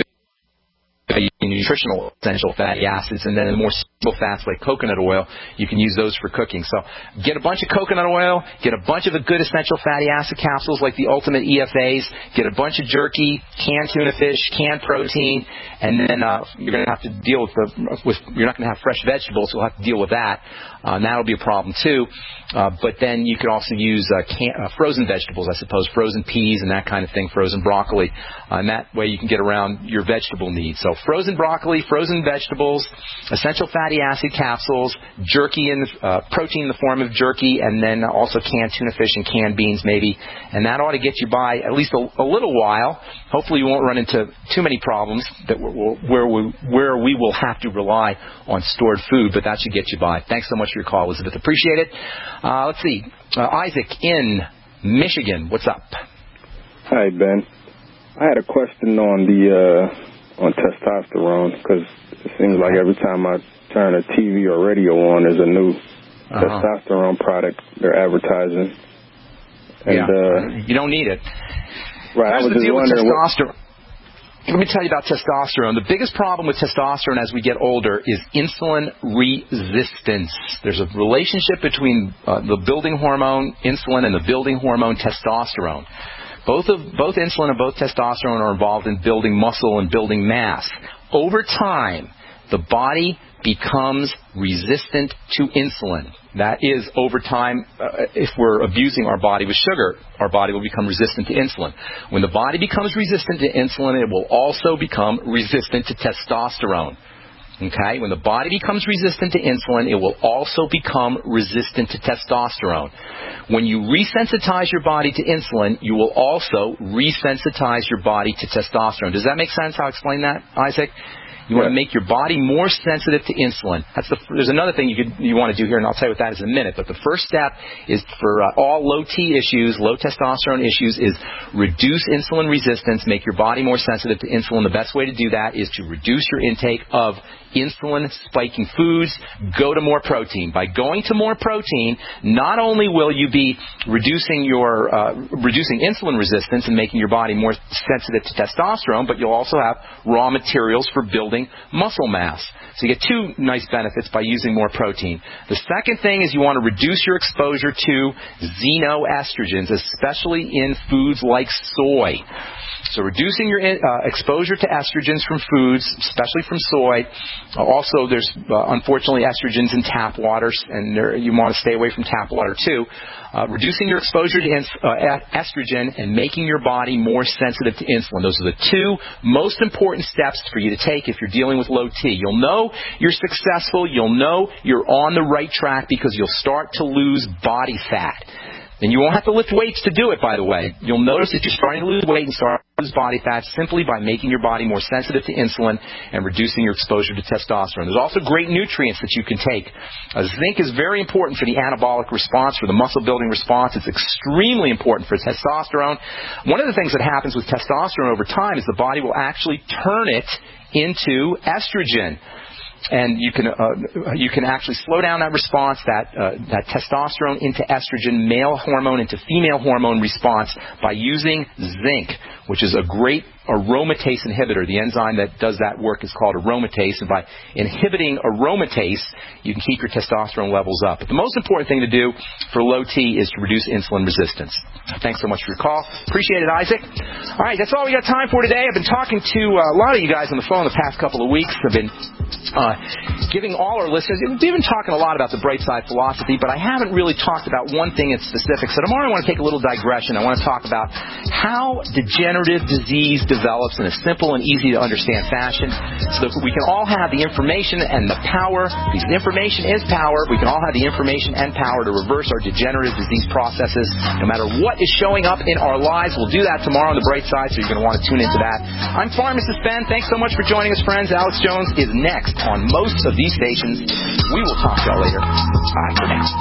Nutritional essential fatty acids, and then the more stable fats like coconut oil, you can use those for cooking. So get a bunch of coconut oil, get a bunch of the good essential fatty acid capsules like the Ultimate EFAs, get a bunch of jerky, canned tuna fish, canned protein, and then you're going to have to deal with you're not going to have fresh vegetables, so you'll have to deal with that. And that'll be a problem too. But then you could also use frozen vegetables, I suppose, frozen peas and that kind of thing, frozen broccoli. And that way you can get around your vegetable needs. So frozen broccoli, frozen vegetables, essential fatty acid capsules, jerky and protein in the form of jerky, and then also canned tuna fish and canned beans maybe. And that ought to get you by at least a little while. Hopefully you won't run into too many problems where we will have to rely on stored food, but that should get you by. Thanks so much for your call, Elizabeth. Appreciate it. Let's see. Isaac in Michigan. What's up? Hi, Ben. I had a question on testosterone, because it seems like every time I turn a TV or radio on, there's a new testosterone product they're advertising. And, you don't need it. Right. Here's the deal with testosterone. Let me tell you about testosterone. The biggest problem with testosterone as we get older is insulin resistance. There's a relationship between the building hormone insulin and the building hormone testosterone. Both insulin and both testosterone are involved in building muscle and building mass. Over time, the body becomes resistant to insulin. That is, over time, if we're abusing our body with sugar, our body will become resistant to insulin. When the body becomes resistant to insulin, it will also become resistant to testosterone. Okay? When the body becomes resistant to insulin, it will also become resistant to testosterone. When you resensitize your body to insulin, you will also resensitize your body to testosterone. Does that make sense, how I explain that, Isaac? You want to make your body more sensitive to insulin. There's another thing you want to do here, and I'll tell you what that is in a minute. But the first step is for all low T issues, low testosterone issues, is reduce insulin resistance, make your body more sensitive to insulin. The best way to do that is to reduce your intake of insulin-spiking foods. Go to more protein. By going to more protein, not only will you be reducing insulin resistance and making your body more sensitive to testosterone, but you'll also have raw materials for building muscle mass. So you get two nice benefits by using more protein. The second thing is you want to reduce your exposure to xenoestrogens, especially in foods like soy. So reducing your exposure to estrogens from foods, especially from soy. Also, there's unfortunately estrogens in tap water, and you want to stay away from tap water too. Reducing your exposure to estrogen and making your body more sensitive to insulin. Those are the two most important steps for you to take if you're dealing with low T. You'll know you're successful. You'll know you're on the right track because you'll start to lose body fat. And you won't have to lift weights to do it, by the way. You'll notice that you're starting to lose weight and start to lose body fat simply by making your body more sensitive to insulin and reducing your exposure to testosterone. There's also great nutrients that you can take. Zinc is very important for the anabolic response, for the muscle-building response. It's extremely important for testosterone. One of the things that happens with testosterone over time is the body will actually turn it into estrogen. And you can actually slow down that response, that testosterone into estrogen, male hormone into female hormone response by using zinc, which is a great aromatase inhibitor. The enzyme that does that work is called aromatase, and by inhibiting aromatase, you can keep your testosterone levels up. But the most important thing to do for low T is to reduce insulin resistance. Thanks so much for your call. Appreciate it, Isaac. All right, that's all we got time for today. I've been talking to a lot of you guys on the phone the past couple of weeks. I've been giving all our listeners, we've been talking a lot about the bright side philosophy, but I haven't really talked about one thing in specific. So tomorrow I want to take a little digression. I want to talk about how degenerative disease develops in a simple and easy to understand fashion so that we can all have the information and the power, because information is power, we can all have the information and power to reverse our degenerative disease processes no matter what is showing up in our lives. We'll do that tomorrow on the bright side, so you're going to want to tune into that. I'm Pharmacist Ben. Thanks so much for joining us, friends. Alex Jones is next on most of these stations. We will talk to y'all later. Bye for now.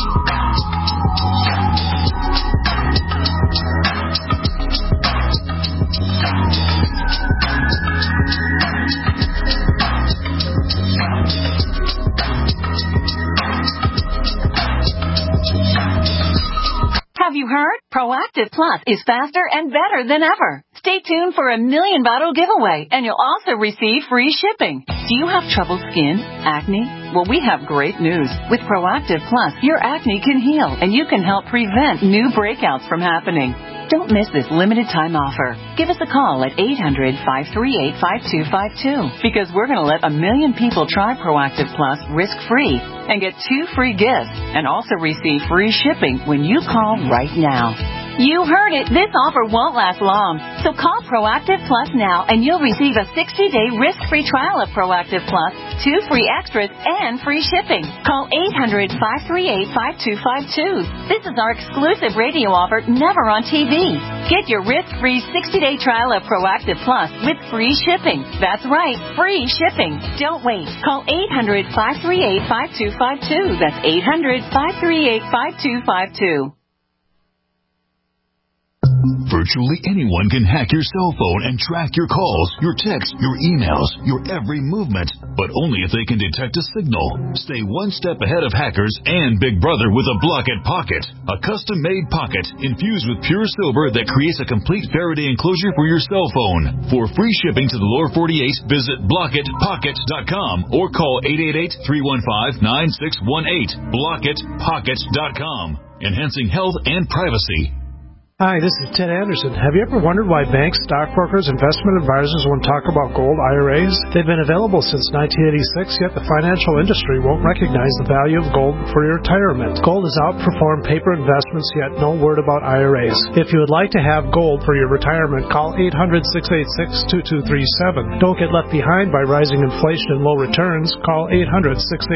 Have you heard? Proactive Plus is faster and better than ever. Stay tuned for a $1 million bottle giveaway, and you'll also receive free shipping. Do you have troubled skin? Acne? Well, we have great news. With Proactive Plus, your acne can heal, and you can help prevent new breakouts from happening. Don't miss this limited time offer. Give us a call at 800-538-5252 because we're going to let 1 million people try Proactive Plus risk-free and get 2 free gifts and also receive free shipping when you call right now. You heard it. This offer won't last long. So call Proactive Plus now and you'll receive a 60-day risk-free trial of Proactive Plus, 2 free extras, and free shipping. Call 800-538-5252. This is our exclusive radio offer, never on TV. Get your risk-free 60-day trial of Proactive Plus with free shipping. That's right, free shipping. Don't wait. Call 800-538-5252. That's 800-538-5252. Virtually anyone can hack your cell phone and track your calls, your texts, your emails, your every movement, but only if they can detect a signal. Stay one step ahead of hackers and Big Brother with a Blockit Pocket, a custom-made pocket infused with pure silver that creates a complete Faraday enclosure for your cell phone. For free shipping to the lower 48, visit BlockitPocket.com or call 888-315-9618. BlockitPocket.com, enhancing health and privacy. Hi, this is Ted Anderson. Have you ever wondered why banks, stockbrokers, investment advisors won't talk about gold IRAs? They've been available since 1986, yet the financial industry won't recognize the value of gold for your retirement. Gold has outperformed paper investments, yet no word about IRAs. If you would like to have gold for your retirement, call 800-686-2237. Don't get left behind by rising inflation and low returns. Call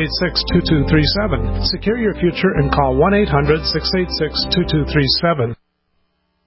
800-686-2237. Secure your future and call 1-800-686-2237.